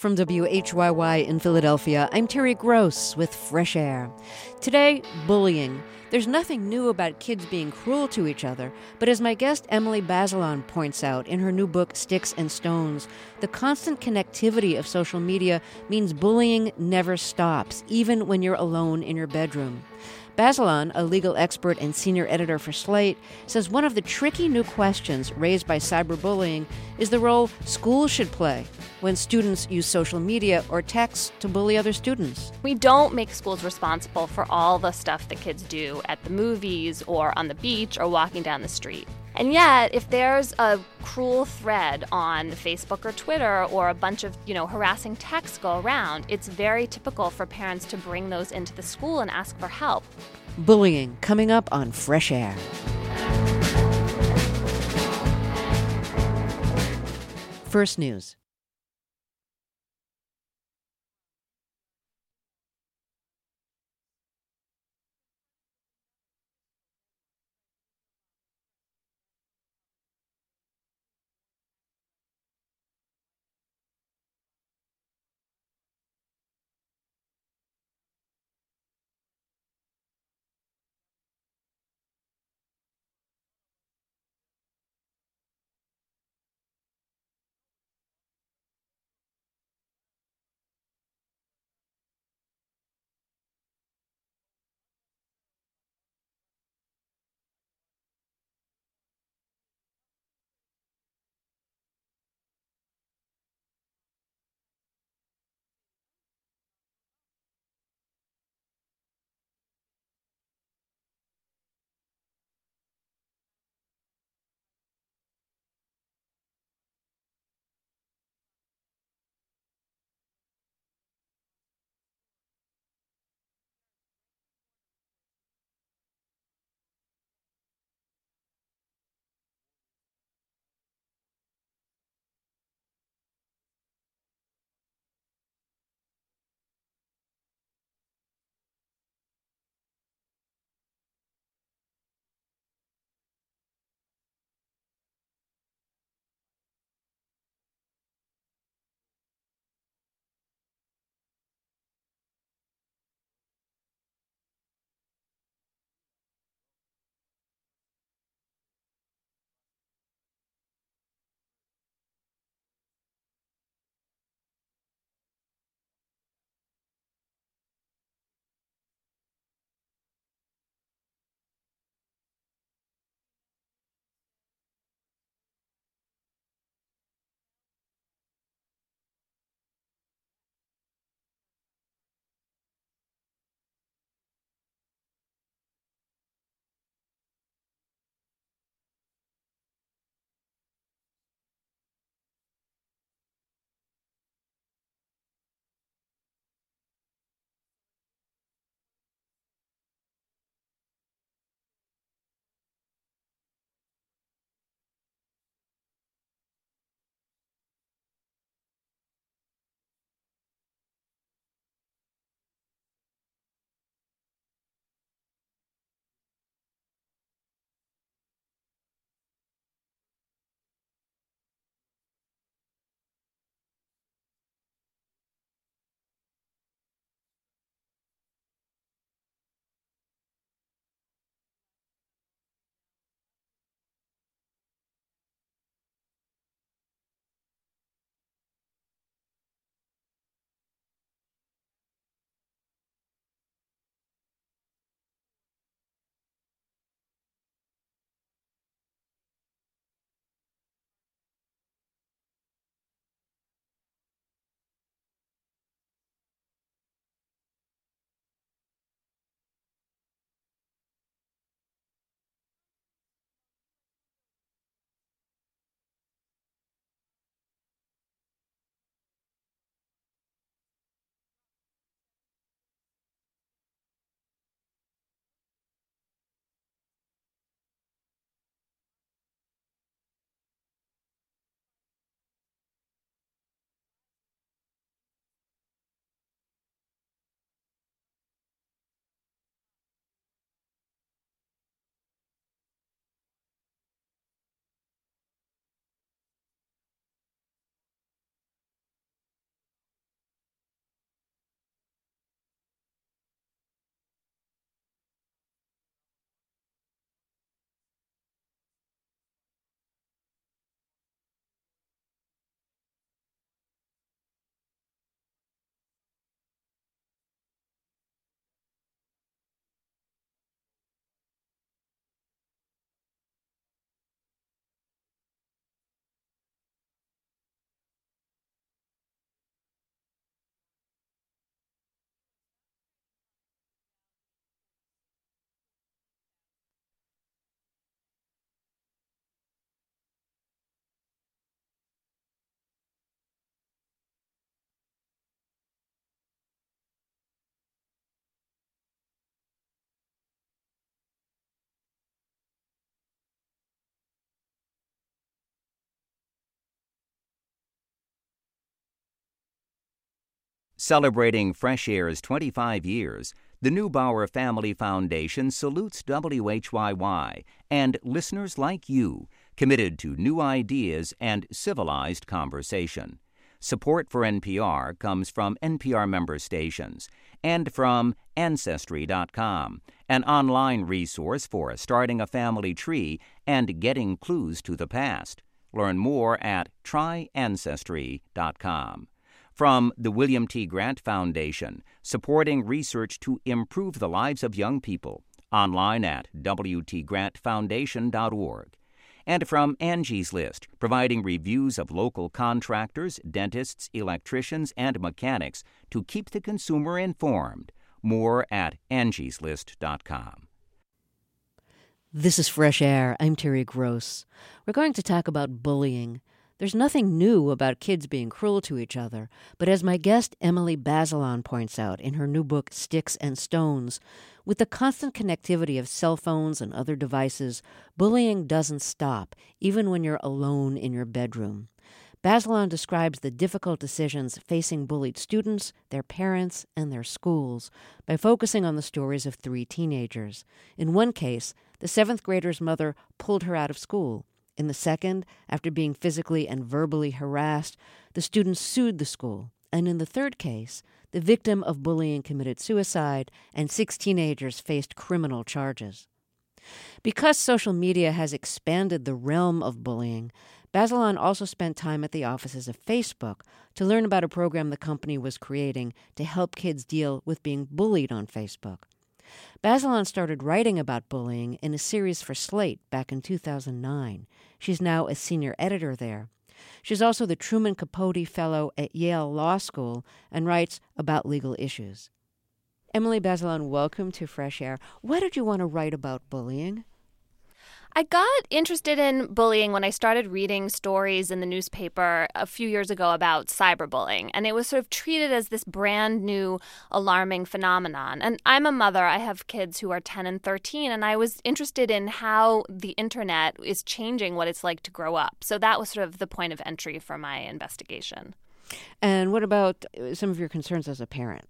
From WHYY in Philadelphia, I'm Terry Gross with Fresh Air. Today, bullying. There's nothing new about kids being cruel to each other, but as my guest Emily Bazelon points out in her new book, Sticks and Stones, the constant connectivity of social media means bullying never stops, even when you're alone in your bedroom. Bazelon, a legal expert and senior editor for Slate, says one of the tricky new questions raised by cyberbullying is the role schools should play when students use social media or text to bully other students. We don't make schools responsible for all the stuff that kids do at the movies or on the beach or walking down the street. And yet, if there's a cruel thread on Facebook or Twitter or a bunch of, harassing texts go around, it's very typical for parents to bring those into the school and ask for help. Bullying, coming up on Fresh Air. First News. Celebrating Fresh Air's 25 years, the Neubauer Family Foundation salutes WHYY and listeners like you committed to new ideas and civilized conversation. Support for NPR comes from NPR member stations and from Ancestry.com, an online resource for starting a family tree and getting clues to the past. Learn more at tryancestry.com. From the William T. Grant Foundation, supporting research to improve the lives of young people, online at wtgrantfoundation.org. And from Angie's List, providing reviews of local contractors, dentists, electricians, and mechanics to keep the consumer informed. More at angieslist.com. This is Fresh Air. I'm Terry Gross. We're going to talk about bullying. There's nothing new about kids being cruel to each other, but as my guest Emily Bazelon points out in her new book, Sticks and Stones, with the constant connectivity of cell phones and other devices, bullying doesn't stop, even when you're alone in your bedroom. Bazelon describes the difficult decisions facing bullied students, their parents, and their schools by focusing on the stories of 3 teenagers. In one case, the 7th grader's mother pulled her out of school. In the second, after being physically and verbally harassed, the student sued the school. And in the third case, the victim of bullying committed suicide, and 6 teenagers faced criminal charges. Because social media has expanded the realm of bullying, Bazelon also spent time at the offices of Facebook to learn about a program the company was creating to help kids deal with being bullied on Facebook. Bazelon started writing about bullying in a series for Slate back in 2009. She's now a senior editor there. She's also the Truman Capote Fellow at Yale Law School and writes about legal issues. Emily Bazelon, welcome to Fresh Air. Why did you want to write about bullying? I got interested in bullying when I started reading stories in the newspaper a few years ago about cyberbullying, and it was sort of treated as this brand new alarming phenomenon. And I'm a mother. I have kids who are 10 and 13, and I was interested in how the internet is changing what it's like to grow up. So that was sort of the point of entry for my investigation. And what about some of your concerns as a parent?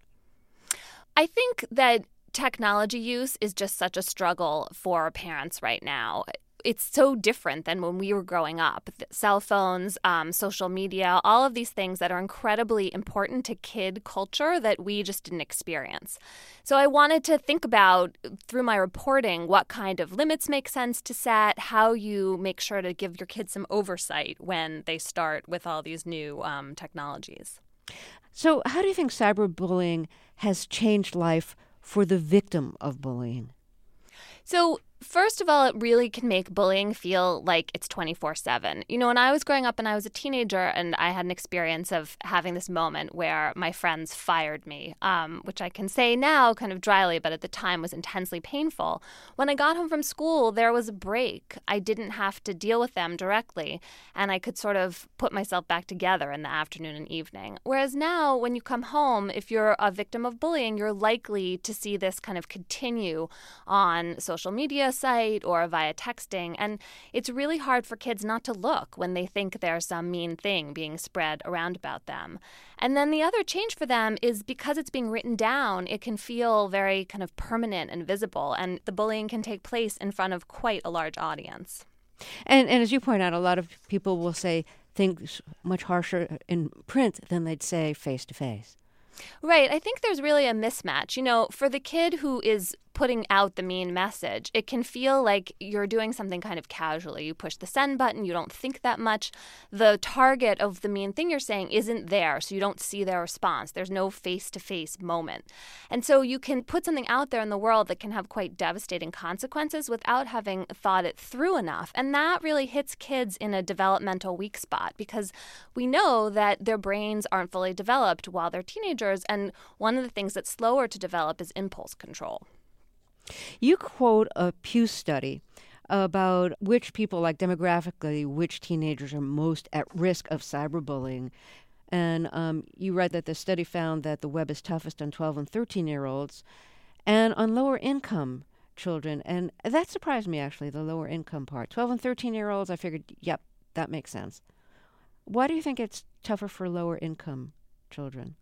I think that technology use is just such a struggle for parents right now. It's so different than when we were growing up. Cell phones, social media, all of these things that are incredibly important to kid culture that we just didn't experience. So I wanted to think about, through my reporting, what kind of limits make sense to set, how you make sure to give your kids some oversight when they start with all these new technologies. So how do you think cyberbullying has changed life for the victim of bullying? So first of all, it really can make bullying feel like it's 24/7. You know, when I was growing up and I was a teenager and I had an experience of having this moment where my friends fired me, which I can say now kind of dryly, but at the time was intensely painful. When I got home from school, there was a break. I didn't have to deal with them directly, and I could sort of put myself back together in the afternoon and evening. Whereas now, when you come home, if you're a victim of bullying, you're likely to see this kind of continue on social media site or via texting, and it's really hard for kids not to look when they think there's some mean thing being spread around about them. And then the other change for them is because it's being written down, it can feel very kind of permanent and visible, and the bullying can take place in front of quite a large audience. And as you point out, a lot of people will say things much harsher in print than they'd say face to face. Right. I think there's really a mismatch. You know, for the kid who is putting out the mean message, it can feel like you're doing something kind of casually. You push the send button, you don't think that much. The target of the mean thing you're saying isn't there, so you don't see their response. There's no face-to-face moment. And so you can put something out there in the world that can have quite devastating consequences without having thought it through enough. And that really hits kids in a developmental weak spot because we know that their brains aren't fully developed while they're teenagers, and one of the things that's slower to develop is impulse control. You quote a Pew study about which people, like demographically, which teenagers are most at risk of cyberbullying. And you read that the study found that the web is toughest on 12 and 13-year-olds and on lower income children. And that surprised me, actually, the lower income part. 12 and 13-year-olds, I figured, yep, that makes sense. Why do you think it's tougher for lower income children?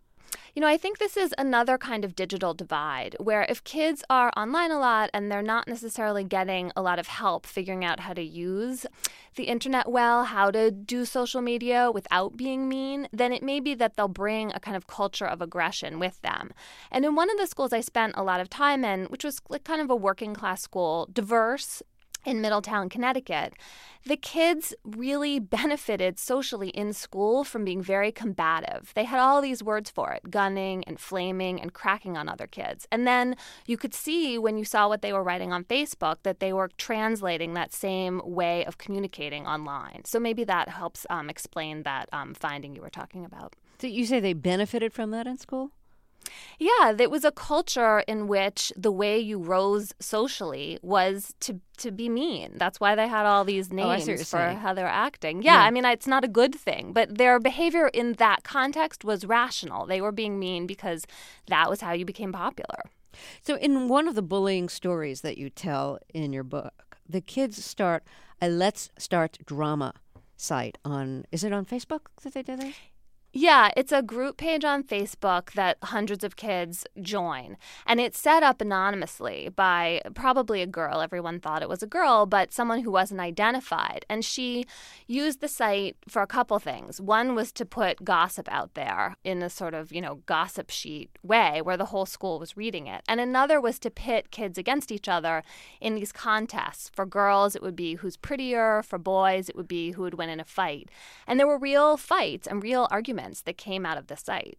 I think this is another kind of digital divide where if kids are online a lot and they're not necessarily getting a lot of help figuring out how to use the internet well, how to do social media without being mean, then it may be that they'll bring a kind of culture of aggression with them. And in one of the schools I spent a lot of time in, which was like kind of a working class school, diverse, in Middletown, Connecticut, the kids really benefited socially in school from being very combative. They had all these words for it, gunning and flaming and cracking on other kids. And then you could see when you saw what they were writing on Facebook that they were translating that same way of communicating online. So maybe that helps explain that finding you were talking about. So you say they benefited from that in school? Yeah, there was a culture in which the way you rose socially was to be mean. That's why they had all these names for how they were acting. Yeah, I mean, it's not a good thing, but their behavior in that context was rational. They were being mean because that was how you became popular. So in one of the bullying stories that you tell in your book, the kids start a Let's Start Drama site on, is it on Facebook that they did this? Yeah, it's a group page on Facebook that hundreds of kids join. And it's set up anonymously by probably a girl. Everyone thought it was a girl, but someone who wasn't identified. And she used the site for a couple things. One was to put gossip out there in a sort of, gossip sheet way where the whole school was reading it. And another was to pit kids against each other in these contests. For girls, it would be who's prettier. For boys, it would be who would win in a fight. And there were real fights and real arguments that came out of the site.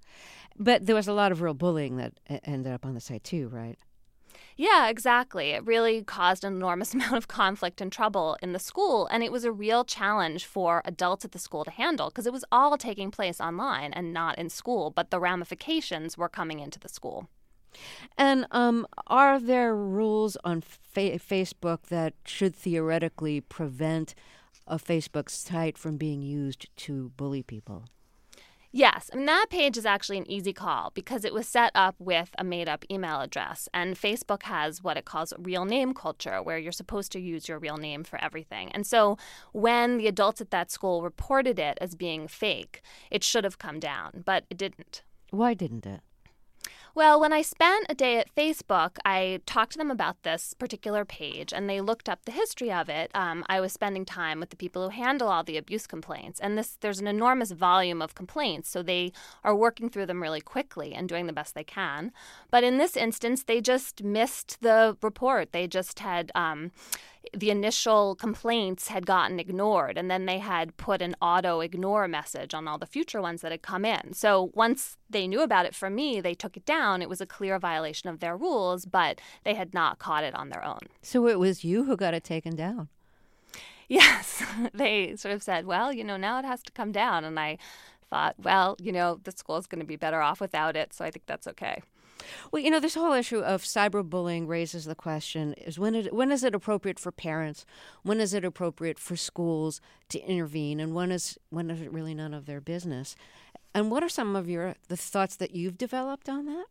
But there was a lot of real bullying that ended up on the site too, right? Yeah, exactly. It really caused an enormous amount of conflict and trouble in the school, and it was a real challenge for adults at the school to handle because it was all taking place online and not in school, but the ramifications were coming into the school. And are there rules on Facebook that should theoretically prevent a Facebook site from being used to bully people? Yes, that page is actually an easy call because it was set up with a made-up email address, and Facebook has what it calls real name culture, where you're supposed to use your real name for everything. And so when the adults at that school reported it as being fake, it should have come down, but it didn't. Why didn't it? Well, when I spent a day at Facebook, I talked to them about this particular page, and they looked up the history of it. I was spending time with the people who handle all the abuse complaints, and there's an enormous volume of complaints, so they are working through them really quickly and doing the best they can. But in this instance, they just missed the report. They just had the initial complaints had gotten ignored, and then they had put an auto-ignore message on all the future ones that had come in. So once they knew about it from me, they took it down. It was a clear violation of their rules, but they had not caught it on their own. So it was you who got it taken down? Yes. They sort of said, well, now it has to come down. And I thought, well, the school is going to be better off without it, so I think that's okay. Well, this whole issue of cyberbullying raises the question, is when is it appropriate for parents? When is it appropriate for schools to intervene? And when is it really none of their business? And what are some of the thoughts that you've developed on that?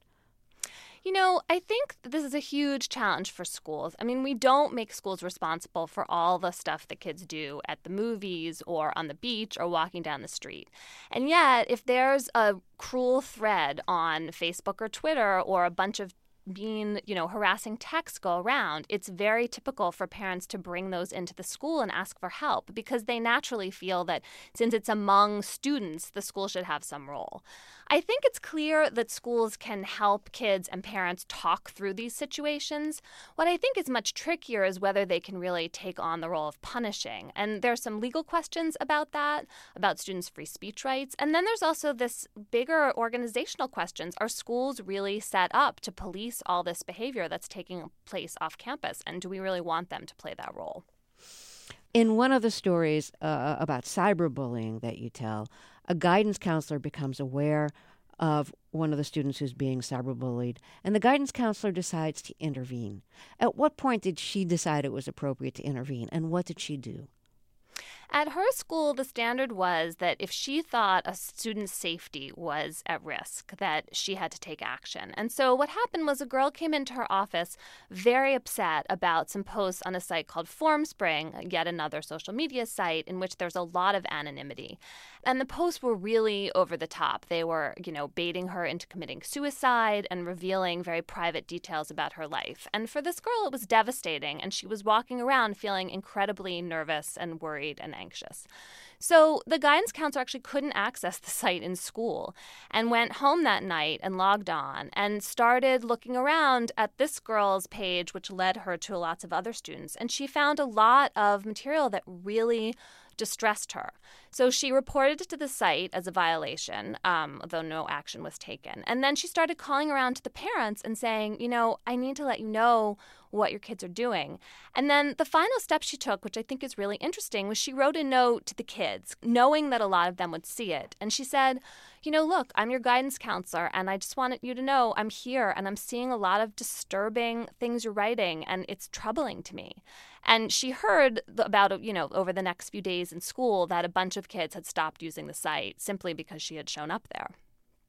I think this is a huge challenge for schools. We don't make schools responsible for all the stuff that kids do at the movies or on the beach or walking down the street. And yet, if there's a cruel thread on Facebook or Twitter or a bunch of mean, harassing texts go around, it's very typical for parents to bring those into the school and ask for help because they naturally feel that since it's among students, the school should have some role. I think it's clear that schools can help kids and parents talk through these situations. What I think is much trickier is whether they can really take on the role of punishing. And there's some legal questions about that, about students' free speech rights. And then there's also this bigger organizational questions. Are schools really set up to police all this behavior that's taking place off campus? And do we really want them to play that role? In one of the stories about cyberbullying that you tell, a guidance counselor becomes aware of one of the students who's being cyberbullied, and the guidance counselor decides to intervene. At what point did she decide it was appropriate to intervene, and what did she do? At her school, the standard was that if she thought a student's safety was at risk, that she had to take action. And so what happened was a girl came into her office very upset about some posts on a site called Formspring, yet another social media site in which there's a lot of anonymity. And the posts were really over the top. They were, baiting her into committing suicide and revealing very private details about her life. And for this girl, it was devastating, and she was walking around feeling incredibly nervous and worried and anxious. So the guidance counselor actually couldn't access the site in school and went home that night and logged on and started looking around at this girl's page, which led her to lots of other students. And she found a lot of material that really distressed her. So she reported it to the site as a violation, though no action was taken. And then she started calling around to the parents and saying, I need to let you know what your kids are doing. And then the final step she took, which I think is really interesting, was she wrote a note to the kids, knowing that a lot of them would see it. And she said, look, I'm your guidance counselor, and I just wanted you to know I'm here, and I'm seeing a lot of disturbing things you're writing, and it's troubling to me. And she heard about, over the next few days in school that a bunch of kids had stopped using the site simply because she had shown up there.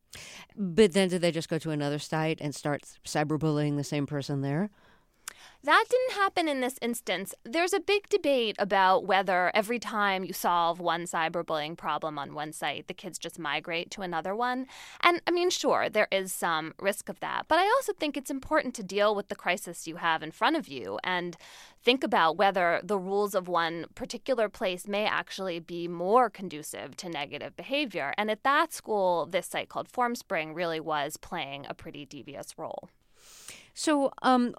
But then did they just go to another site and start cyberbullying the same person there? That didn't happen in this instance. There's a big debate about whether every time you solve one cyberbullying problem on one site, the kids just migrate to another one. And sure, there is some risk of that. But I also think it's important to deal with the crisis you have in front of you and think about whether the rules of one particular place may actually be more conducive to negative behavior. And at that school, this site called Formspring really was playing a pretty devious role. So,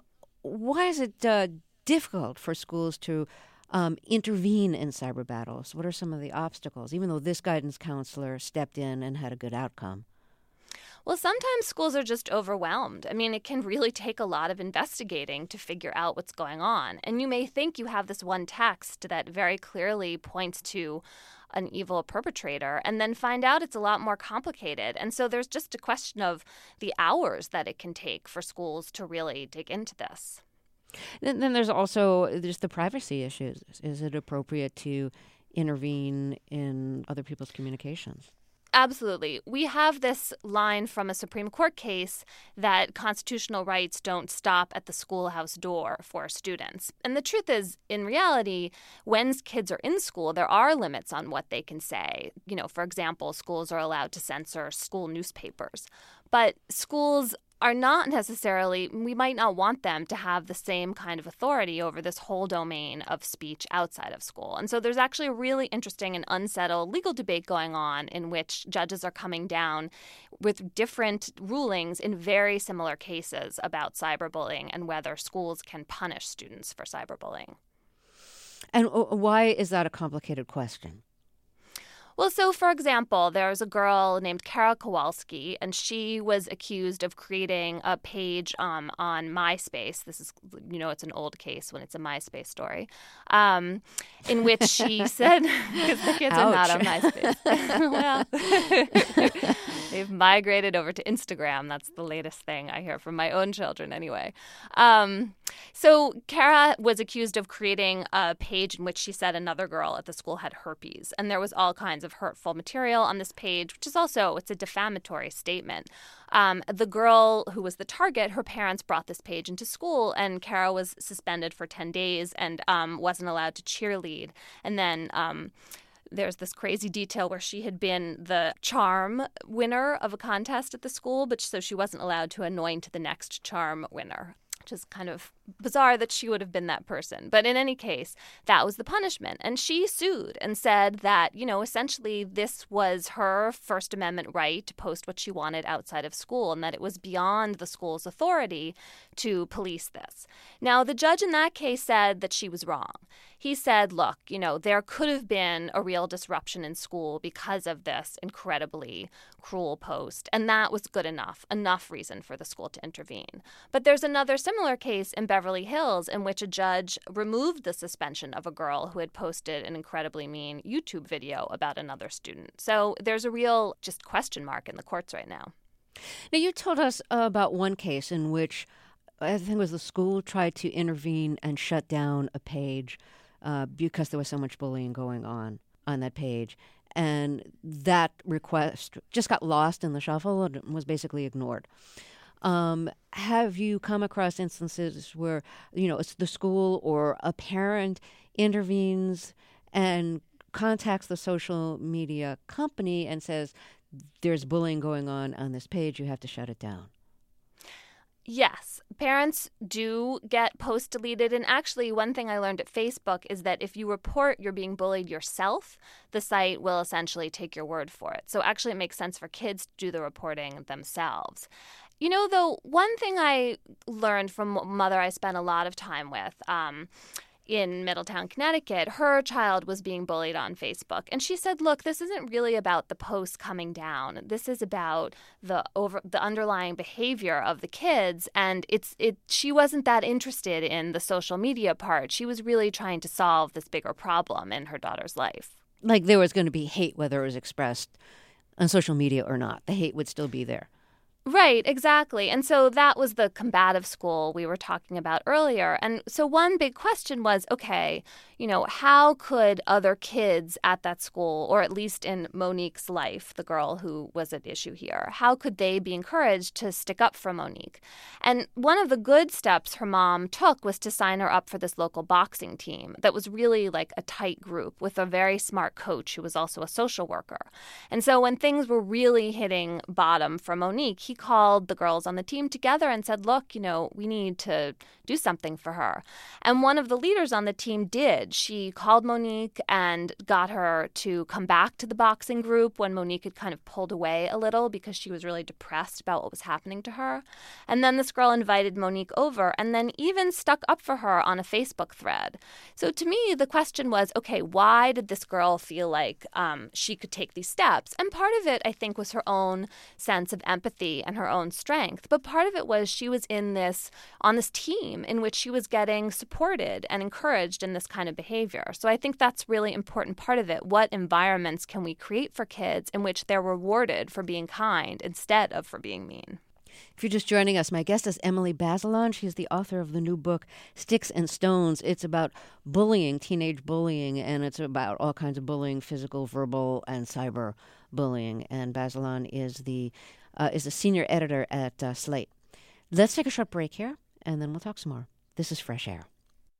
why is it difficult for schools to intervene in cyber battles? What are some of the obstacles, even though this guidance counselor stepped in and had a good outcome? Well, sometimes schools are just overwhelmed. It can really take a lot of investigating to figure out what's going on. And you may think you have this one text that very clearly points to an evil perpetrator, and then find out it's a lot more complicated. And so there's just a question of the hours that it can take for schools to really dig into this. Then there's also just the privacy issues. Is it appropriate to intervene in other people's communications? Absolutely. We have this line from a Supreme Court case that constitutional rights don't stop at the schoolhouse door for students. And the truth is, in reality, when kids are in school, there are limits on what they can say. For example, schools are allowed to censor school newspapers. But schools are not necessarily, we might not want them to have the same kind of authority over this whole domain of speech outside of school. And so there's actually a really interesting and unsettled legal debate going on in which judges are coming down with different rulings in very similar cases about cyberbullying and whether schools can punish students for cyberbullying. And why is that a complicated question? Well, so for example, there's a girl named Kara Kowalski, and she was accused of creating a page on MySpace. This is, it's an old case when it's a MySpace story, in which she said, because the kids are not on MySpace. Well, they've migrated over to Instagram. That's the latest thing I hear from my own children anyway. So Kara was accused of creating a page in which she said another girl at the school had herpes, and there was all kinds of hurtful material on this page, which is also, it's a defamatory statement. The girl who was the target, her parents brought this page into school, and Kara was suspended for 10 days and wasn't allowed to cheerlead. And then there's this crazy detail where she had been the charm winner of a contest at the school, but so she wasn't allowed to anoint the next charm winner, which is kind of bizarre that she would have been that person. But in any case, that was the punishment. And she sued and said that, essentially this was her First Amendment right to post what she wanted outside of school and that it was beyond the school's authority to police this. Now, the judge in that case said that she was wrong. He said, look, there could have been a real disruption in school because of this incredibly cruel post, and that was good enough reason for the school to intervene. But there's another similar case in Beverly Hills in which a judge removed the suspension of a girl who had posted an incredibly mean YouTube video about another student. So there's a real just question mark in the courts right now. Now, you told us about one case in which I think it was the school tried to intervene and shut down a page because there was so much bullying going on that page. And that request just got lost in the shuffle and was basically ignored. Have you come across instances where, it's the school or a parent intervenes and contacts the social media company and says, there's bullying going on this page, you have to shut it down? Yes, parents do get posts deleted. And actually, one thing I learned at Facebook is that if you report you're being bullied yourself, the site will essentially take your word for it. So actually, it makes sense for kids to do the reporting themselves. Though, one thing I learned from a mother I spent a lot of time with, in Middletown, Connecticut, her child was being bullied on Facebook. And she said, look, this isn't really about the posts coming down. This is about the underlying behavior of the kids. And she wasn't that interested in the social media part. She was really trying to solve this bigger problem in her daughter's life. Like there was going to be hate, whether it was expressed on social media or not. The hate would still be there. Right, exactly. And so that was the combative school we were talking about earlier. And so one big question was, okay, how could other kids at that school, or at least in Monique's life, the girl who was at issue here, how could they be encouraged to stick up for Monique? And one of the good steps her mom took was to sign her up for this local boxing team that was really like a tight group with a very smart coach who was also a social worker. And so when things were really hitting bottom for Monique, he called the girls on the team together and said, look, we need to do something for her. And one of the leaders on the team did. She called Monique and got her to come back to the boxing group when Monique had kind of pulled away a little because she was really depressed about what was happening to her. And then this girl invited Monique over and then even stuck up for her on a Facebook thread. So to me, the question was, okay, why did this girl feel like she could take these steps? And part of it, I think, was her own sense of empathy and her own strength. But part of it was she was on this team in which she was getting supported and encouraged in this kind of behavior. So I think that's really important part of it. What environments can we create for kids in which they're rewarded for being kind instead of for being mean? If you're just joining us, my guest is Emily Bazelon. She's the author of the new book, Sticks and Stones. It's about bullying, teenage bullying, and it's about all kinds of bullying, physical, verbal, and cyber bullying. And Bazelon is a senior editor at Slate. Let's take a short break here, and then we'll talk some more. This is Fresh Air.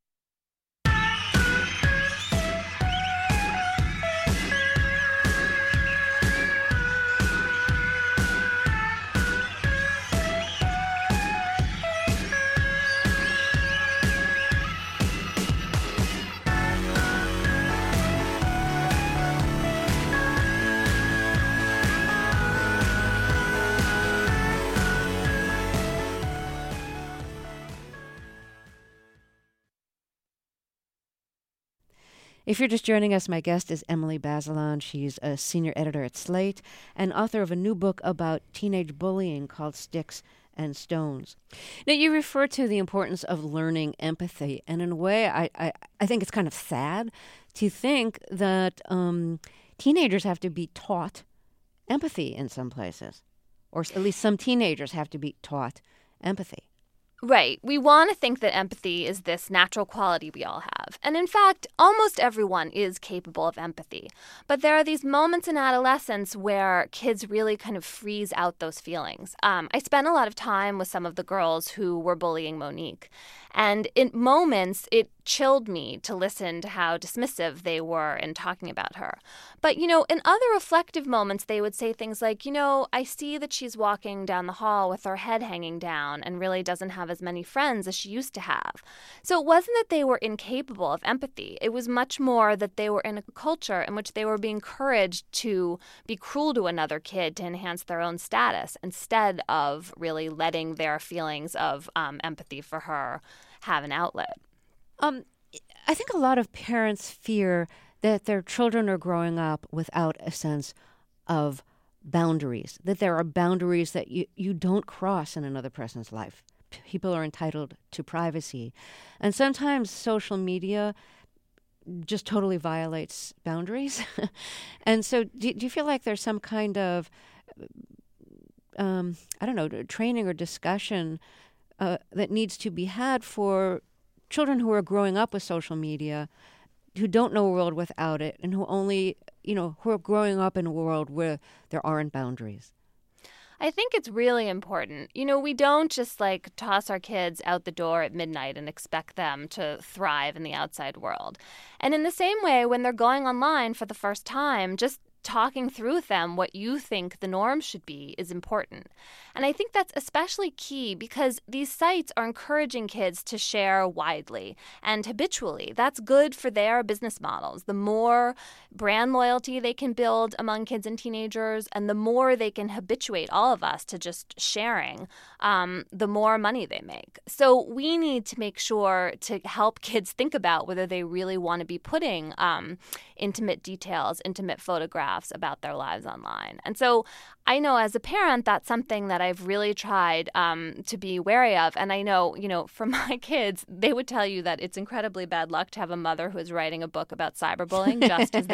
If you're just joining us, my guest is Emily Bazelon. She's a senior editor at Slate and author of a new book about teenage bullying called Sticks and Stones. Now, you refer to the importance of learning empathy, and in a way, I think it's kind of sad to think that teenagers have to be taught empathy in some places, or at least some teenagers have to be taught empathy. Right. We want to think that empathy is this natural quality we all have. And in fact, almost everyone is capable of empathy. But there are these moments in adolescence where kids really kind of freeze out those feelings. I spent a lot of time with some of the girls who were bullying Monique. And in moments, it chilled me to listen to how dismissive they were in talking about her. But, in other reflective moments, they would say things like, I see that she's walking down the hall with her head hanging down and really doesn't have as many friends as she used to have. So it wasn't that they were incapable of empathy. It was much more that they were in a culture in which they were being encouraged to be cruel to another kid to enhance their own status instead of really letting their feelings of empathy for her have an outlet. I think a lot of parents fear that their children are growing up without a sense of boundaries, that there are boundaries that you don't cross in another person's life. People are entitled to privacy. And sometimes social media just totally violates boundaries. And so do you feel like there's some kind of, training or discussion that needs to be had for children who are growing up with social media who don't know a world without it and who only, who are growing up in a world where there aren't boundaries? I think it's really important. We don't just toss our kids out the door at midnight and expect them to thrive in the outside world. And in the same way, when they're going online for the first time, just talking through with them what you think the norm should be is important. And I think that's especially key because these sites are encouraging kids to share widely and habitually. That's good for their business models. The more brand loyalty they can build among kids and teenagers, and the more they can habituate all of us to just sharing, the more money they make. So we need to make sure to help kids think about whether they really want to be putting intimate details, intimate photographs about their lives online. And so I know as a parent, that's something that I've really tried to be wary of. And I know, for my kids, they would tell you that it's incredibly bad luck to have a mother who is writing a book about cyberbullying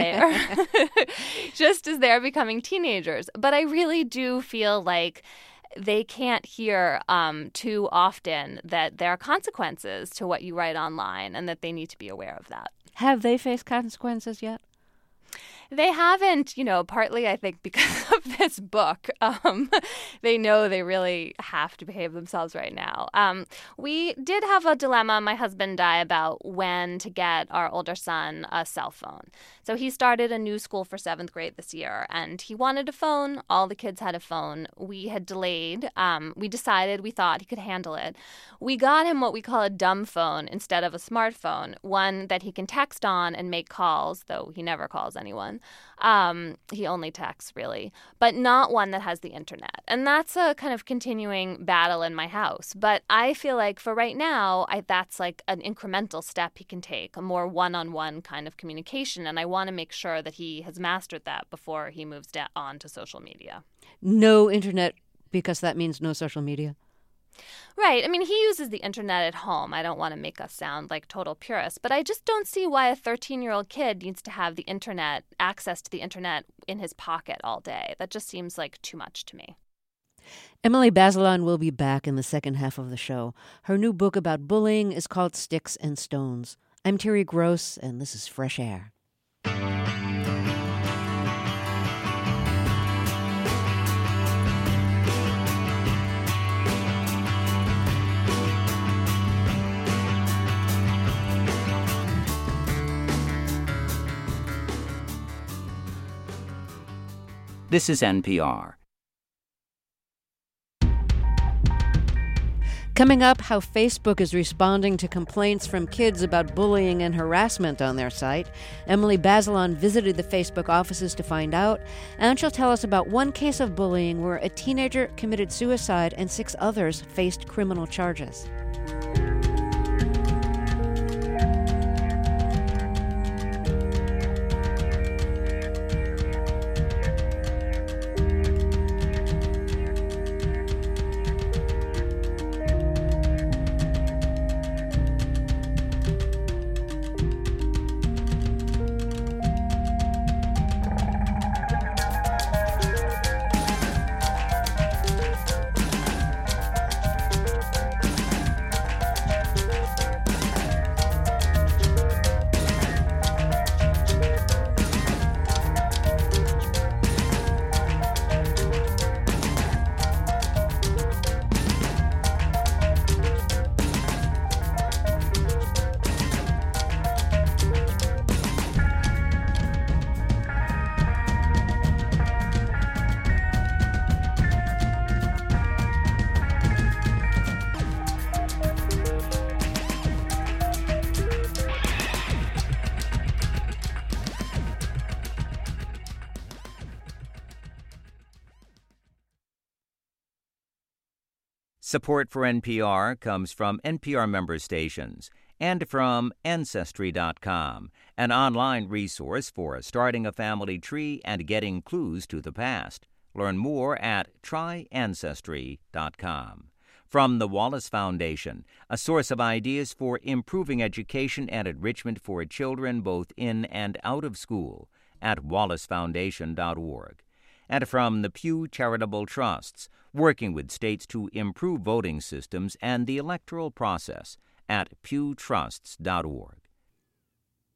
just as they're becoming teenagers. But I really do feel like they can't hear too often that there are consequences to what you write online and that they need to be aware of that. Have they faced consequences yet? They haven't, partly I think because of this book. They know they really have to behave themselves right now. We did have a dilemma, my husband and I, about when to get our older son a cell phone. So he started a new school for 7th grade this year, and he wanted a phone. All the kids had a phone. We had delayed. We decided we thought he could handle it. We got him what we call a dumb phone instead of a smartphone, one that he can text on and make calls, though he never calls anyone. He only texts, really, but not one that has the internet. And that's a kind of continuing battle in my house. But I feel like for right now, that's like an incremental step he can take, a more one-on-one kind of communication. And I want to make sure that he has mastered that before he moves on to social media. No internet, because that means no social media? Right. I mean, he uses the internet at home. I don't want to make us sound like total purists, but I just don't see why a 13-year-old kid needs to have the internet, access to the internet in his pocket all day. That just seems like too much to me. Emily Bazelon will be back in the second half of the show. Her new book about bullying is called Sticks and Stones. I'm Terry Gross, and this is Fresh Air. This is NPR. Coming up, how Facebook is responding to complaints from kids about bullying and harassment on their site. Emily Bazelon visited the Facebook offices to find out, and she'll tell us about one case of bullying where a teenager committed suicide and 6 others faced criminal charges. Support for NPR comes from NPR member stations and from Ancestry.com, an online resource for starting a family tree and getting clues to the past. Learn more at tryancestry.com. From the Wallace Foundation, a source of ideas for improving education and enrichment for children both in and out of school at wallacefoundation.org. And from the Pew Charitable Trusts, working with states to improve voting systems and the electoral process at pewtrusts.org.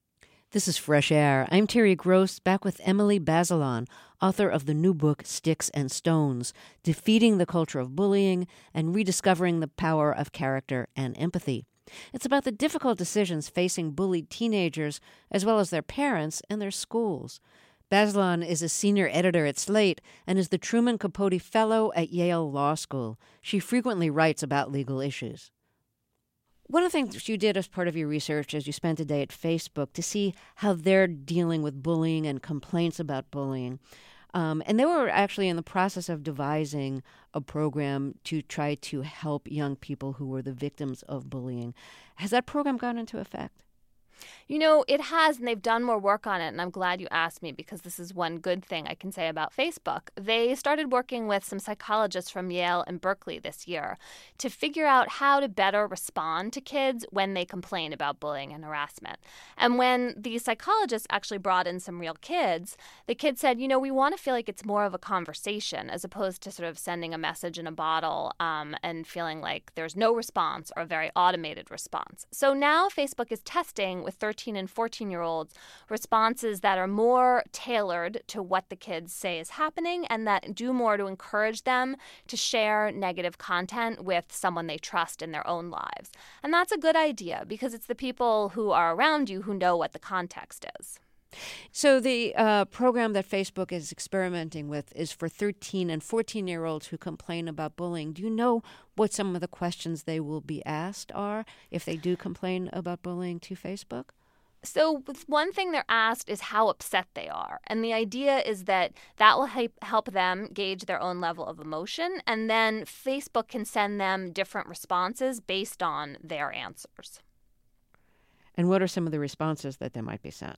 This is Fresh Air. I'm Terry Gross, back with Emily Bazelon, author of the new book Sticks and Stones, Defeating the Culture of Bullying and Rediscovering the Power of Character and Empathy. It's about the difficult decisions facing bullied teenagers, as well as their parents and their schools. Bazelon is a senior editor at Slate and is the Truman Capote Fellow at Yale Law School. She frequently writes about legal issues. One of the things you did as part of your research is you spent a day at Facebook to see how they're dealing with bullying and complaints about bullying. And they were actually in the process of devising a program to try to help young people who were the victims of bullying. Has that program gone into effect? You know, it has, and they've done more work on it, and I'm glad you asked me because this is one good thing I can say about Facebook. They started working with some psychologists from Yale and Berkeley this year to figure out how to better respond to kids when they complain about bullying and harassment. And when the psychologists actually brought in some real kids, the kids said, you know, we want to feel like it's more of a conversation as opposed to sort of sending a message in a bottle and feeling like there's no response or a very automated response. So now Facebook is testing with 13 and 14-year-olds responses that are more tailored to what the kids say is happening and that do more to encourage them to share negative content with someone they trust in their own lives. And that's a good idea because it's the people who are around you who know what the context is. So the program that Facebook is experimenting with is for 13 and 14-year-olds who complain about bullying. Do you know what some of the questions they will be asked are if they do complain about bullying to Facebook? So one thing they're asked is how upset they are. And the idea is that will help them gauge their own level of emotion. And then Facebook can send them different responses based on their answers. And what are some of the responses that they might be sent?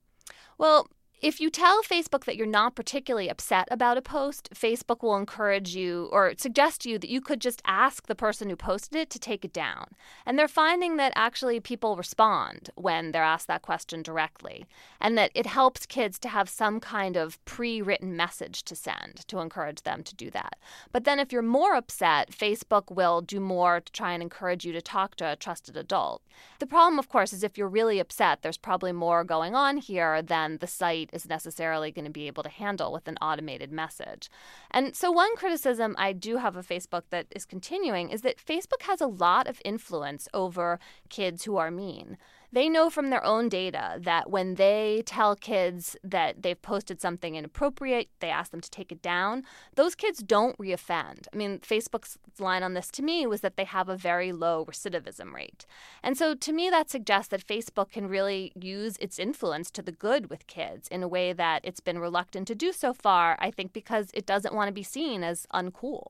Well, if you tell Facebook that you're not particularly upset about a post, Facebook will encourage you or suggest to you that you could just ask the person who posted it to take it down. And they're finding that actually people respond when they're asked that question directly, and that it helps kids to have some kind of pre-written message to send to encourage them to do that. But then if you're more upset, Facebook will do more to try and encourage you to talk to a trusted adult. The problem, of course, is if you're really upset, there's probably more going on here than the site is necessarily going to be able to handle with an automated message. And so one criticism I do have of Facebook that is continuing is that Facebook has a lot of influence over kids who are mean. They know from their own data that when they tell kids that they've posted something inappropriate, they ask them to take it down, those kids don't reoffend. I mean, Facebook's line on this to me was that they have a very low recidivism rate. And so to me, that suggests that Facebook can really use its influence to the good with kids in a way that it's been reluctant to do so far, I think because it doesn't want to be seen as uncool.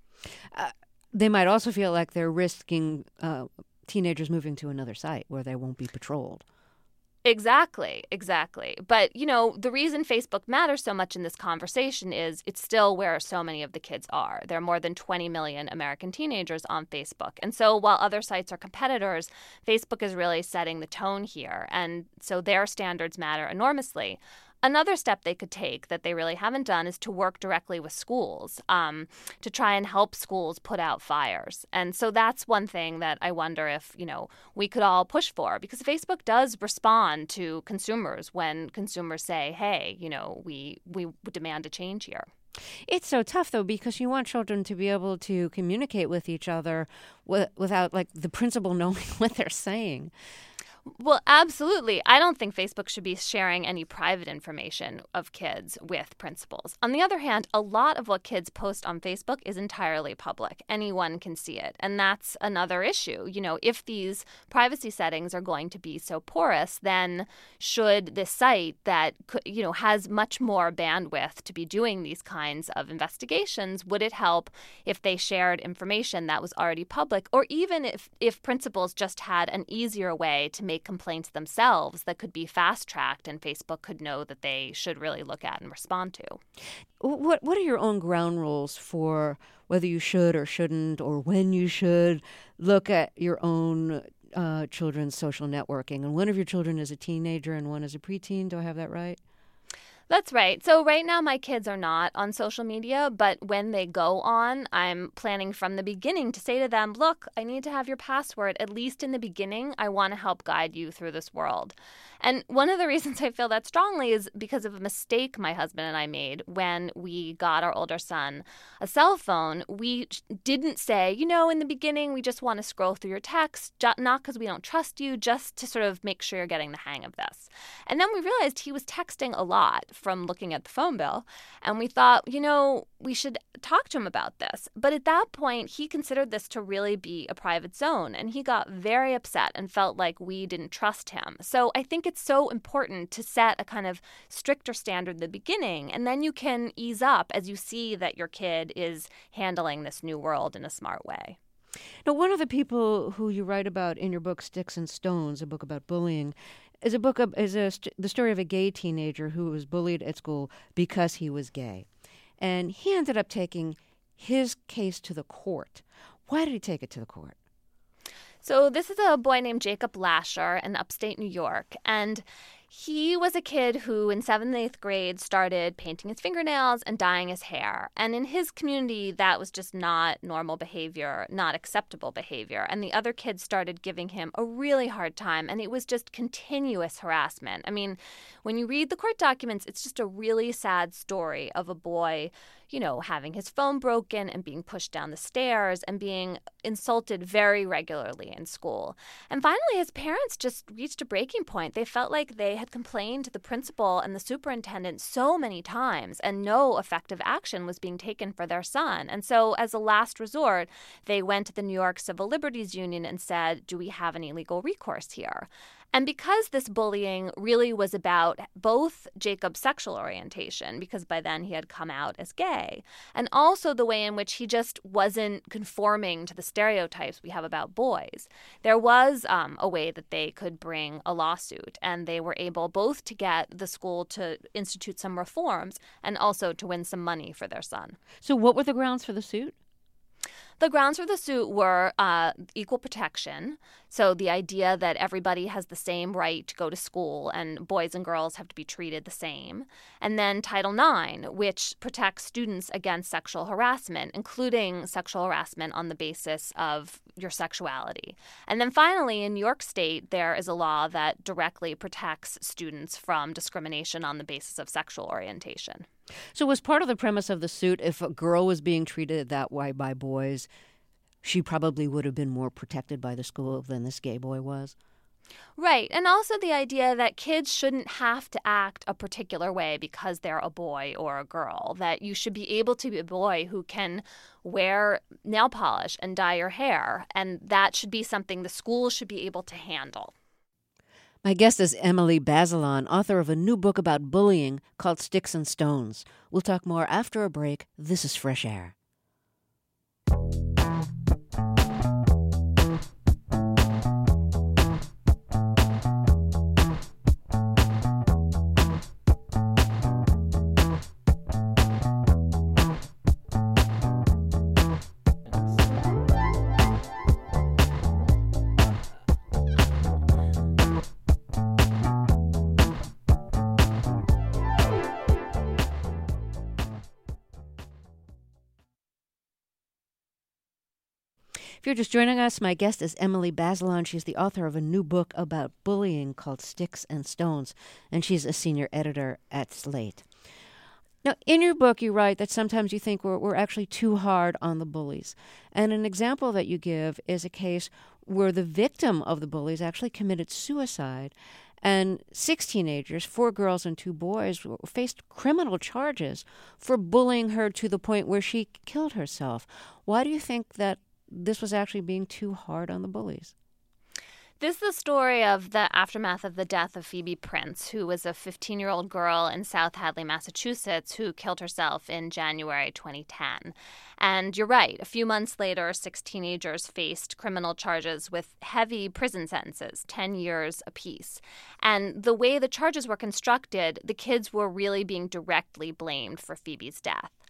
They might also feel like they're risking teenagers moving to another site where they won't be patrolled. Exactly. But, you know, the reason Facebook matters so much in this conversation is it's still where so many of the kids are. There are more than 20 million American teenagers on Facebook. And so while other sites are competitors, Facebook is really setting the tone here. And so their standards matter enormously. Another step they could take that they really haven't done is to work directly with schools to try and help schools put out fires. And so that's one thing that I wonder if, you know, we could all push for, because Facebook does respond to consumers when consumers say, hey, you know, we demand a change here. It's so tough, though, because you want children to be able to communicate with each other without, like, the principal knowing what they're saying. Well, absolutely. I don't think Facebook should be sharing any private information of kids with principals. On the other hand, a lot of what kids post on Facebook is entirely public. Anyone can see it. And that's another issue. You know, if these privacy settings are going to be so porous, then should this site that, you know, has much more bandwidth to be doing these kinds of investigations, would it help if they shared information that was already public, or even if principals just had an easier way to make complaints themselves that could be fast-tracked and Facebook could know that they should really look at and respond to. What are your own ground rules for whether you should or shouldn't, or when you should look at your own children's social networking? And one of your children is a teenager and one is a preteen. Do I have that right? That's right. So right now my kids are not on social media, but when they go on, I'm planning from the beginning to say to them, look, I need to have your password. At least in the beginning, I want to help guide you through this world. And one of the reasons I feel that strongly is because of a mistake my husband and I made when we got our older son a cell phone. We didn't say, in the beginning, we just want to scroll through your text, not because we don't trust you, just to sort of make sure you're getting the hang of this. And then we realized he was texting a lot from looking at the phone bill. And we thought, we should talk to him about this. But at that point, he considered this to really be a private zone. And he got very upset and felt like we didn't trust him. So I think it's so important to set a kind of stricter standard at the beginning. And then you can ease up as you see that your kid is handling this new world in a smart way. Now, one of the people who you write about in your book, Sticks and Stones, a book about bullying, is the story of a gay teenager who was bullied at school because he was gay. And he ended up taking his case to the court. Why did he take it to the court? So this is a boy named Jacob Lasher in upstate New York. And he was a kid who in 7th and 8th grade started painting his fingernails and dyeing his hair. And in his community, that was just not normal behavior, not acceptable behavior. And the other kids started giving him a really hard time. And it was just continuous harassment. I mean, when you read the court documents, it's just a really sad story of a boy, having his phone broken and being pushed down the stairs and being insulted very regularly in school. And finally, his parents just reached a breaking point. They felt like they had complained to the principal and the superintendent so many times, and no effective action was being taken for their son. And so as a last resort, they went to the New York Civil Liberties Union and said, do we have any legal recourse here? And because this bullying really was about both Jacob's sexual orientation, because by then he had come out as gay, and also the way in which he just wasn't conforming to the stereotypes we have about boys, there was a way that they could bring a lawsuit. And they were able both to get the school to institute some reforms and also to win some money for their son. So what were the grounds for the suit? The grounds for the suit were equal protection. So the idea that everybody has the same right to go to school and boys and girls have to be treated the same. And then Title IX, which protects students against sexual harassment, including sexual harassment on the basis of your sexuality. And then finally, in New York State, there is a law that directly protects students from discrimination on the basis of sexual orientation. So was part of the premise of the suit, if a girl was being treated that way by boys, she probably would have been more protected by the school than this gay boy was? Right. And also the idea that kids shouldn't have to act a particular way because they're a boy or a girl, that you should be able to be a boy who can wear nail polish and dye your hair, and that should be something the school should be able to handle. My guest is Emily Bazelon, author of a new book about bullying called Sticks and Stones. We'll talk more after a break. This is Fresh Air. If you're just joining us, my guest is Emily Bazelon. She's the author of a new book about bullying called Sticks and Stones, and she's a senior editor at Slate. Now, in your book, you write that sometimes you think we're actually too hard on the bullies. And an example that you give is a case where the victim of the bullies actually committed suicide, and 6 teenagers, 4 girls and 2 boys, faced criminal charges for bullying her to the point where she killed herself. Why do you think that this was actually being too hard on the bullies? This is the story of the aftermath of the death of Phoebe Prince, who was a 15-year-old girl in South Hadley, Massachusetts, who killed herself in January 2010. And you're right, a few months later, 6 teenagers faced criminal charges with heavy prison sentences, 10 years apiece. And the way the charges were constructed, the kids were really being directly blamed for Phoebe's death.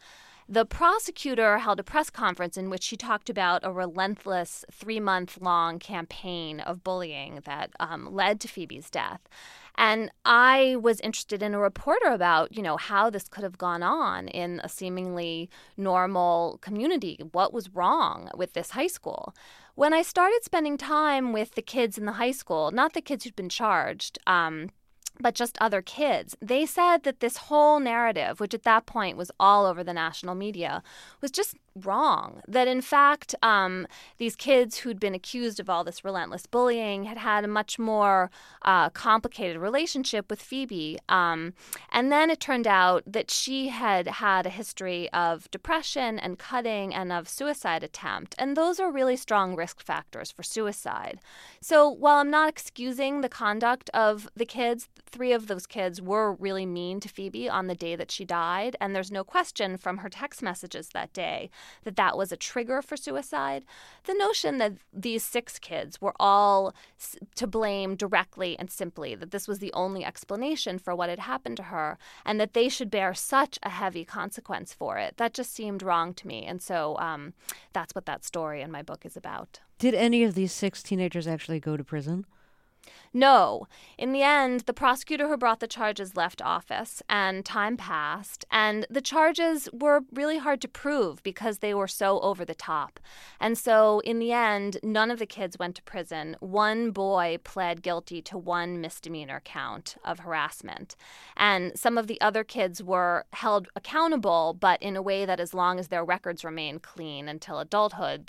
the prosecutor held a press conference in which she talked about a relentless 3-month-long campaign of bullying that led to Phoebe's death. And I was interested in a reporter about, how this could have gone on in a seemingly normal community. What was wrong with this high school? When I started spending time with the kids in the high school, not the kids who'd been charged, but just other kids, they said that this whole narrative, which at that point was all over the national media, was just wrong. That in fact, these kids who'd been accused of all this relentless bullying had had a much more complicated relationship with Phoebe. And then it turned out that she had had a history of depression and cutting and of suicide attempt. And those are really strong risk factors for suicide. So while I'm not excusing the conduct of the kids, 3 of those kids were really mean to Phoebe on the day that she died. And there's no question from her text messages that day that that was a trigger for suicide. The notion that these 6 kids were all to blame directly and simply, that this was the only explanation for what had happened to her, and that they should bear such a heavy consequence for it, that just seemed wrong to me. And so that's what that story in my book is about. Did any of these 6 teenagers actually go to prison? No. In the end, the prosecutor who brought the charges left office, and time passed, and the charges were really hard to prove because they were so over the top. And so in the end, none of the kids went to prison. One boy pled guilty to 1 misdemeanor count of harassment. And some of the other kids were held accountable, but in a way that as long as their records remained clean until adulthood,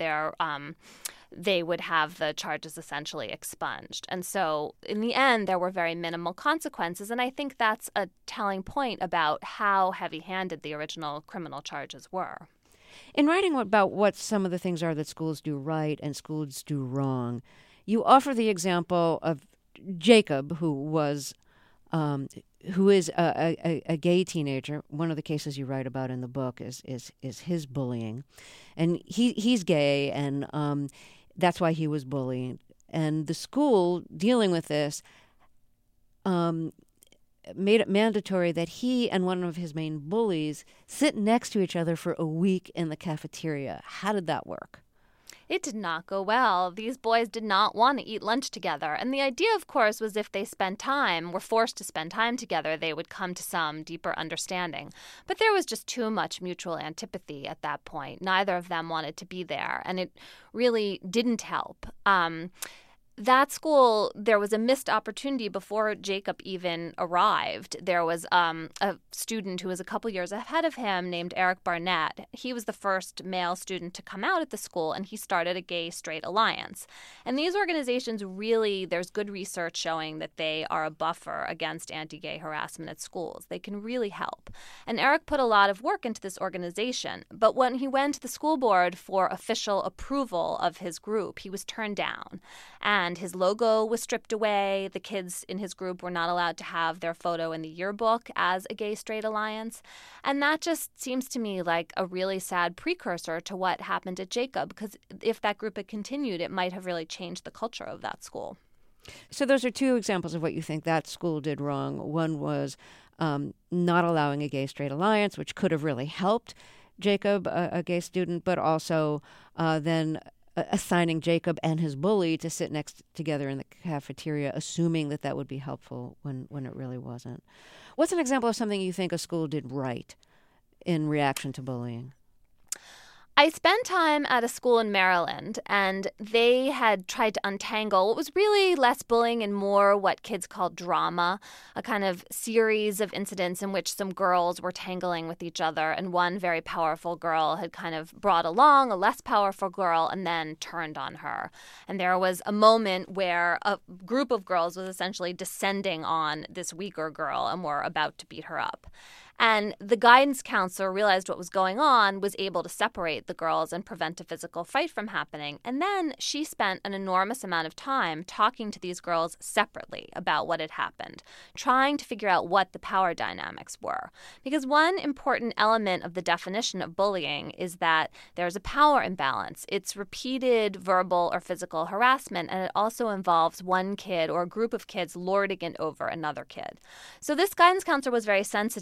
they would have the charges essentially expunged. And so in the end, there were very minimal consequences. And I think that's a telling point about how heavy-handed the original criminal charges were. In writing about what some of the things are that schools do right and schools do wrong, you offer the example of Jacob, who is a gay teenager. One of the cases you write about in the book is his bullying. And he's gay, and that's why he was bullied. And the school dealing with this made it mandatory that he and one of his main bullies sit next to each other for a week in the cafeteria. How did that work? It did not go well. These boys did not want to eat lunch together. And the idea, of course, was if they were forced to spend time together, they would come to some deeper understanding. But there was just too much mutual antipathy at that point. Neither of them wanted to be there, and it really didn't help. That school, there was a missed opportunity before Jacob even arrived. There was a student who was a couple years ahead of him named Eric Barnett. He was the first male student to come out at the school, and he started a gay-straight alliance. And these organizations really, there's good research showing that they are a buffer against anti-gay harassment at schools. They can really help. And Eric put a lot of work into this organization. But when he went to the school board for official approval of his group, he was turned down. And his logo was stripped away. The kids in his group were not allowed to have their photo in the yearbook as a gay-straight alliance. And that just seems to me like a really sad precursor to what happened at Jacob, because if that group had continued, it might have really changed the culture of that school. So those are 2 examples of what you think that school did wrong. One was not allowing a gay-straight alliance, which could have really helped Jacob, a gay student, but also then assigning Jacob and his bully to sit next together in the cafeteria, assuming that would be helpful when it really wasn't. What's an example of something you think a school did right in reaction to bullying? I spent time at a school in Maryland, and they had tried to untangle what was really less bullying and more what kids call drama, a kind of series of incidents in which some girls were tangling with each other, and one very powerful girl had kind of brought along a less powerful girl and then turned on her. And there was a moment where a group of girls was essentially descending on this weaker girl and were about to beat her up. And the guidance counselor realized what was going on, was able to separate the girls and prevent a physical fight from happening. And then she spent an enormous amount of time talking to these girls separately about what had happened, trying to figure out what the power dynamics were. Because one important element of the definition of bullying is that there's a power imbalance. It's repeated verbal or physical harassment, and it also involves one kid or a group of kids lording it over another kid. So this guidance counselor was very sensitive to that.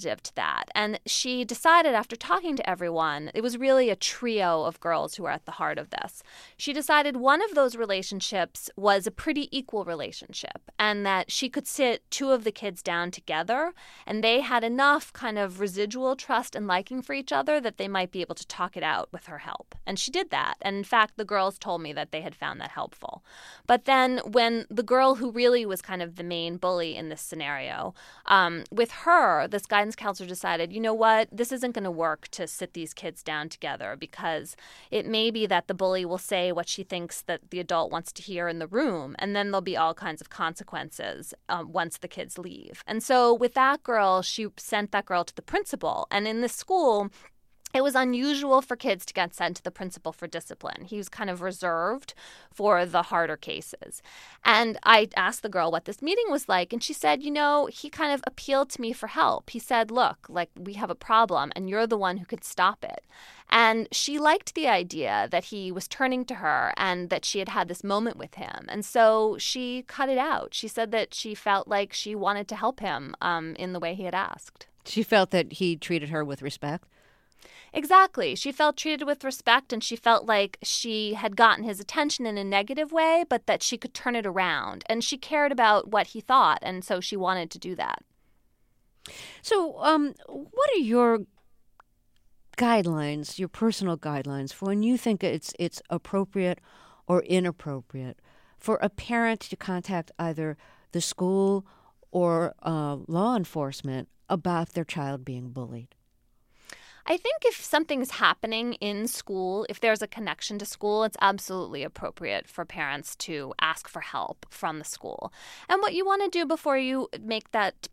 that. And she decided, after talking to everyone, it was really a trio of girls who were at the heart of this. She decided one of those relationships was a pretty equal relationship, and that she could sit two of the kids down together, and they had enough kind of residual trust and liking for each other that they might be able to talk it out with her help. And she did that. And in fact, the girls told me that they had found that helpful. But then when the girl who really was kind of the main bully in this scenario, with her, this guidance counselor decided, you know what, this isn't going to work to sit these kids down together, because it may be that the bully will say what she thinks that the adult wants to hear in the room, and then there'll be all kinds of consequences once the kids leave. And so with that girl, she sent that girl to the principal. And in the school, it was unusual for kids to get sent to the principal for discipline. He was kind of reserved for the harder cases. And I asked the girl what this meeting was like, and she said, you know, he kind of appealed to me for help. He said, look, like, we have a problem, and you're the one who could stop it. And she liked the idea that he was turning to her and that she had had this moment with him. And so she cut it out. She said that she felt like she wanted to help him in the way he had asked. She felt that he treated her with respect? Exactly. She felt treated with respect, and she felt like she had gotten his attention in a negative way, but that she could turn it around. And she cared about what he thought, and so she wanted to do that. So what are your guidelines, your personal guidelines, for when you think it's appropriate or inappropriate for a parent to contact either the school or law enforcement about their child being bullied? I think if something's happening in school, if there's a connection to school, it's absolutely appropriate for parents to ask for help from the school. And what you want to do before you take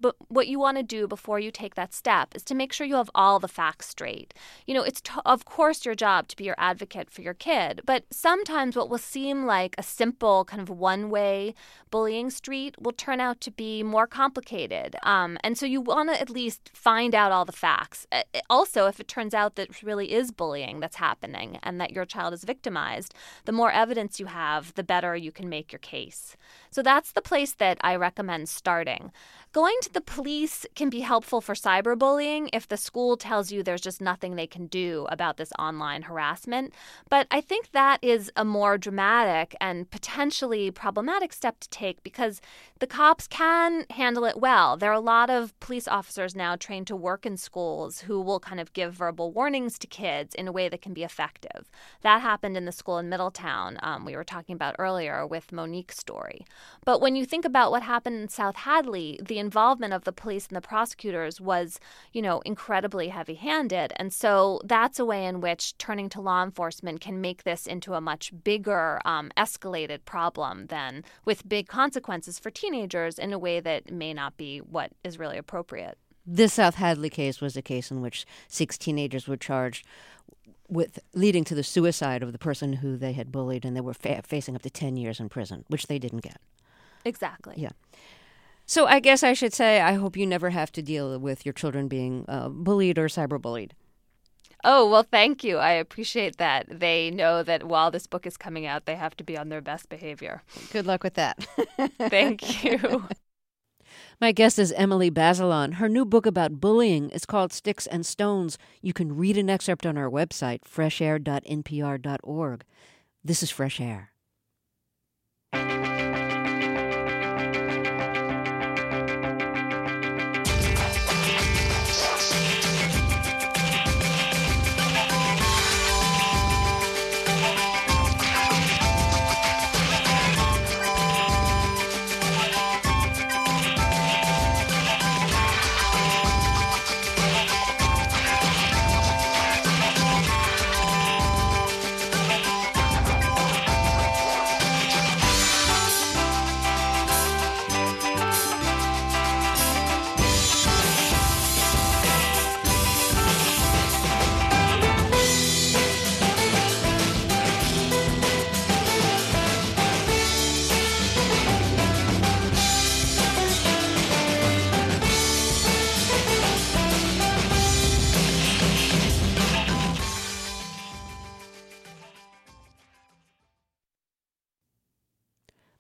that step is to make sure you have all the facts straight. You know, it's of course your job to be your advocate for your kid, but sometimes what will seem like a simple kind of one-way bullying street will turn out to be more complicated. And so you want to at least find out all the facts. Also, if it turns out that really is bullying that's happening and that your child is victimized, the more evidence you have, the better you can make your case. So that's the place that I recommend starting. Going to the police can be helpful for cyberbullying if the school tells you there's just nothing they can do about this online harassment. But I think that is a more dramatic and potentially problematic step to take, because the cops can handle it well. There are a lot of police officers now trained to work in schools who will kind of give verbal warnings to kids in a way that can be effective. That happened in the school in Middletown we were talking about earlier with Monique's story. But when you think about what happened in South Hadley, the involvement of the police and the prosecutors was, incredibly heavy-handed. And so that's a way in which turning to law enforcement can make this into a much bigger, escalated problem than with big consequences for teenagers in a way that may not be what is really appropriate. This South Hadley case was a case in which 6 teenagers were charged with leading to the suicide of the person who they had bullied, and they were facing up to 10 years in prison, which they didn't get. Exactly. Yeah. So I guess I should say I hope you never have to deal with your children being bullied or cyberbullied. Oh, well, thank you. I appreciate that. They know that while this book is coming out, they have to be on their best behavior. Good luck with that. Thank you. My guest is Emily Bazelon. Her new book about bullying is called Sticks and Stones. You can read an excerpt on our website, freshair.npr.org. This is Fresh Air.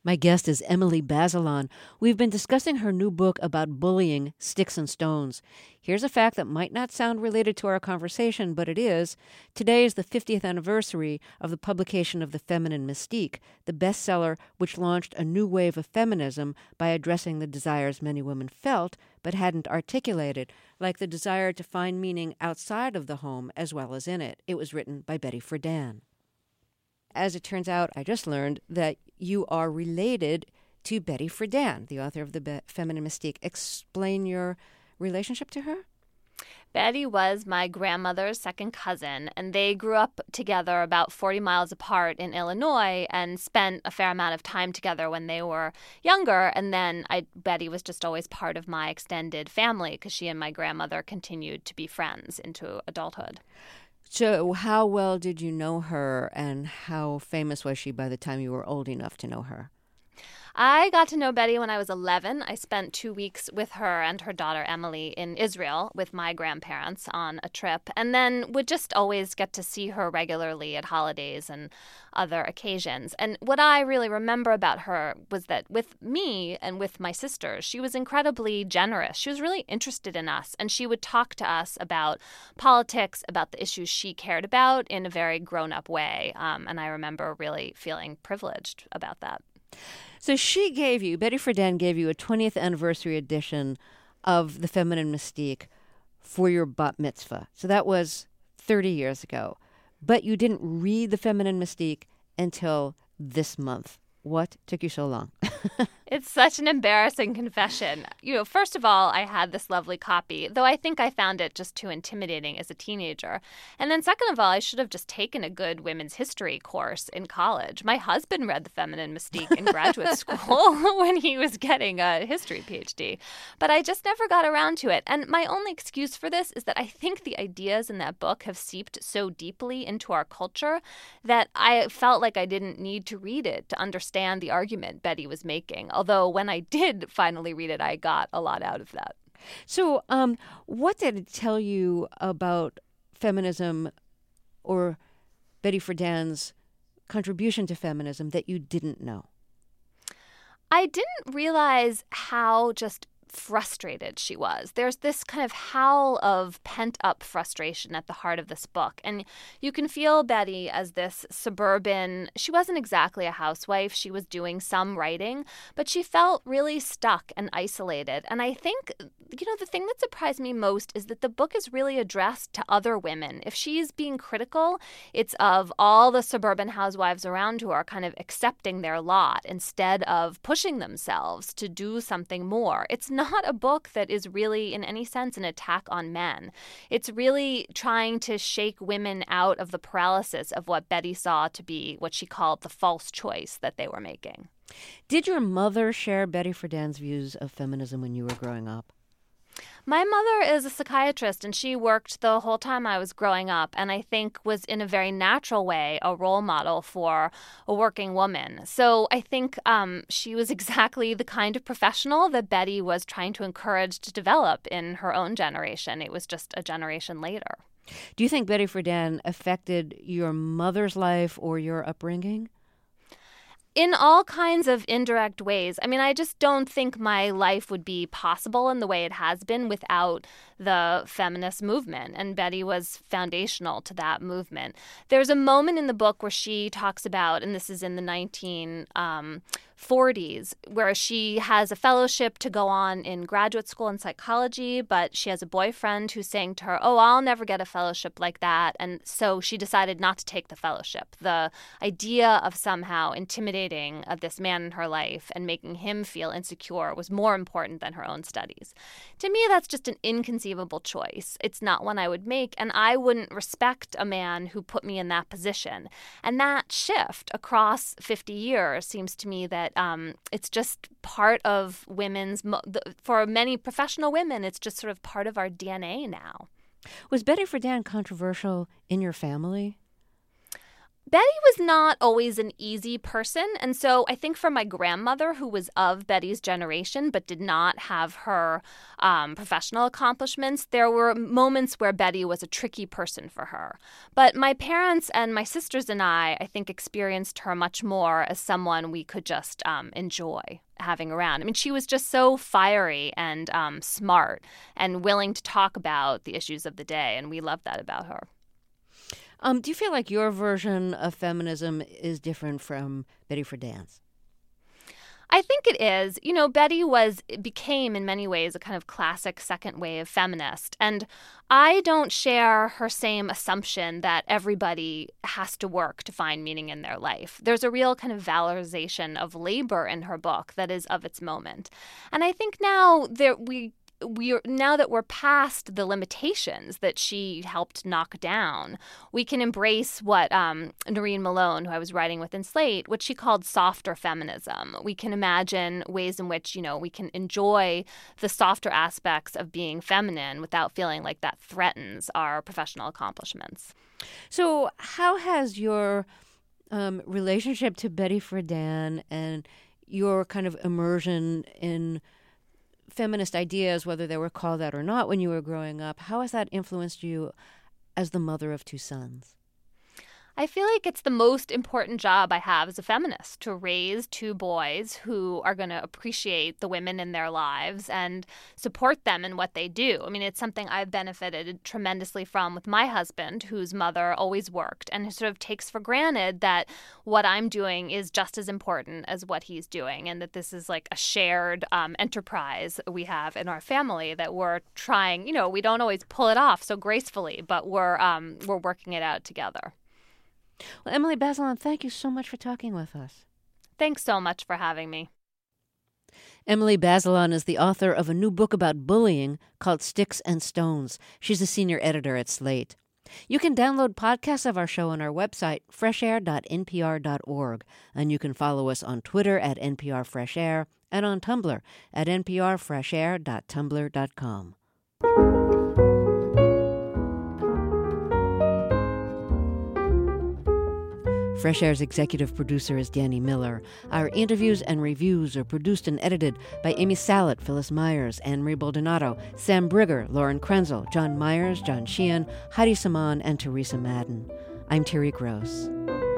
My guest is Emily Bazelon. We've been discussing her new book about bullying, Sticks and Stones. Here's a fact that might not sound related to our conversation, but it is. Today is the 50th anniversary of the publication of The Feminine Mystique, the bestseller which launched a new wave of feminism by addressing the desires many women felt but hadn't articulated, like the desire to find meaning outside of the home as well as in it. It was written by Betty Friedan. As it turns out, I just learned that you are related to Betty Friedan, the author of The Feminine Mystique. Explain your relationship to her. Betty was my grandmother's second cousin, and they grew up together about 40 miles apart in Illinois and spent a fair amount of time together when they were younger. And then Betty was just always part of my extended family because she and my grandmother continued to be friends into adulthood. So how well did you know her, and how famous was she by the time you were old enough to know her? I got to know Betty when I was 11. I spent 2 weeks with her and her daughter Emily in Israel with my grandparents on a trip, and then would just always get to see her regularly at holidays and other occasions. And what I really remember about her was that with me and with my sisters, she was incredibly generous. She was really interested in us, and she would talk to us about politics, about the issues she cared about in a very grown-up way. And I remember really feeling privileged about that. So Betty Friedan gave you a 20th anniversary edition of The Feminine Mystique for your bat mitzvah. So that was 30 years ago. But you didn't read The Feminine Mystique until this month. What took you so long? It's such an embarrassing confession. First of all, I had this lovely copy, though I think I found it just too intimidating as a teenager. And then second of all, I should have just taken a good women's history course in college. My husband read The Feminine Mystique in graduate school when he was getting a history PhD. But I just never got around to it. And my only excuse for this is that I think the ideas in that book have seeped so deeply into our culture that I felt like I didn't need to read it to understand the argument Betty was making. Although when I did finally read it, I got a lot out of that. So what did it tell you about feminism or Betty Friedan's contribution to feminism that you didn't know? I didn't realize how just frustrated she was. There's this kind of howl of pent-up frustration at the heart of this book. And you can feel Betty as this suburban, she wasn't exactly a housewife. She was doing some writing, but she felt really stuck and isolated. And I think, the thing that surprised me most is that the book is really addressed to other women. If she's being critical, it's of all the suburban housewives around who are kind of accepting their lot instead of pushing themselves to do something more. It's not a book that is really, in any sense, an attack on men. It's really trying to shake women out of the paralysis of what Betty saw to be what she called the false choice that they were making. Did your mother share Betty Friedan's views of feminism when you were growing up? My mother is a psychiatrist, and she worked the whole time I was growing up, and I think was in a very natural way a role model for a working woman. So I think she was exactly the kind of professional that Betty was trying to encourage to develop in her own generation. It was just a generation later. Do you think Betty Friedan affected your mother's life or your upbringing? In all kinds of indirect ways. I mean, I just don't think my life would be possible in the way it has been without the feminist movement. And Betty was foundational to that movement. There's a moment in the book where she talks about, and this is in the 1940s, where she has a fellowship to go on in graduate school in psychology, but she has a boyfriend who's saying to her, "Oh, I'll never get a fellowship like that." And so she decided not to take the fellowship. The idea of somehow intimidating this man in her life and making him feel insecure was more important than her own studies. To me, that's just an inconceivable choice. It's not one I would make, and I wouldn't respect a man who put me in that position. And that shift across 50 years seems to me that it's just part of for many professional women, it's just sort of part of our DNA now. Was Betty Friedan controversial in your family? Betty was not always an easy person. And so I think for my grandmother, who was of Betty's generation but did not have her professional accomplishments, there were moments where Betty was a tricky person for her. But my parents and my sisters and I think, experienced her much more as someone we could just enjoy having around. I mean, she was just so fiery and smart and willing to talk about the issues of the day, and we loved that about her. Do you feel like your version of feminism is different from Betty Friedan's? I think it is. You know, Betty became in many ways a kind of classic second wave feminist. And I don't share her same assumption that everybody has to work to find meaning in their life. There's a real kind of valorization of labor in her book that is of its moment. And I think now now that we're past the limitations that she helped knock down, we can embrace what Noreen Malone, who I was writing with in Slate, what she called softer feminism. We can imagine ways in which, we can enjoy the softer aspects of being feminine without feeling like that threatens our professional accomplishments. So how has your relationship to Betty Friedan and your kind of immersion in feminist ideas, whether they were called out or not when you were growing up, how has that influenced you as the mother of two sons? I feel like it's the most important job I have as a feminist, to raise two boys who are going to appreciate the women in their lives and support them in what they do. I mean, it's something I've benefited tremendously from with my husband, whose mother always worked and sort of takes for granted that what I'm doing is just as important as what he's doing, and that this is like a shared enterprise we have in our family that we're trying, we don't always pull it off so gracefully, but we're working it out together. Well, Emily Bazelon, thank you so much for talking with us. Thanks so much for having me. Emily Bazelon is the author of a new book about bullying called Sticks and Stones. She's a senior editor at Slate. You can download podcasts of our show on our website, freshair.npr.org, and you can follow us on Twitter at NPRFreshAir and on Tumblr at nprfreshair.tumblr.com. Fresh Air's executive producer is Danny Miller. Our interviews and reviews are produced and edited by Amy Salet, Phyllis Myers, Anne-Marie Baldonado, Sam Brigger, Lauren Krenzel, John Myers, John Sheehan, Heidi Saman, and Teresa Madden. I'm Terry Gross.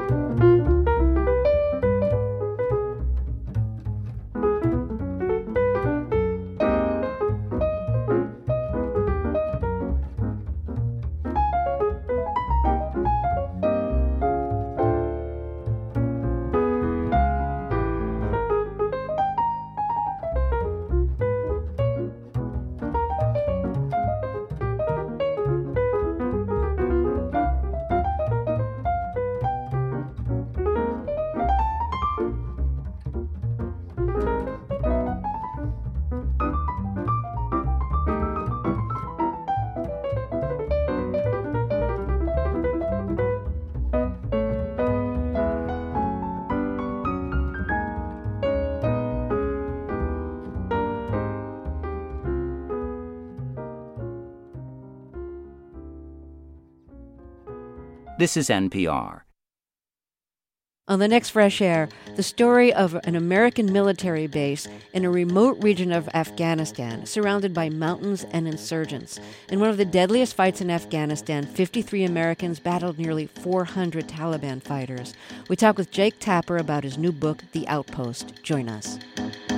This is NPR. On the next Fresh Air, the story of an American military base in a remote region of Afghanistan, surrounded by mountains and insurgents. In one of the deadliest fights in Afghanistan, 53 Americans battled nearly 400 Taliban fighters. We talk with Jake Tapper about his new book, The Outpost. Join us.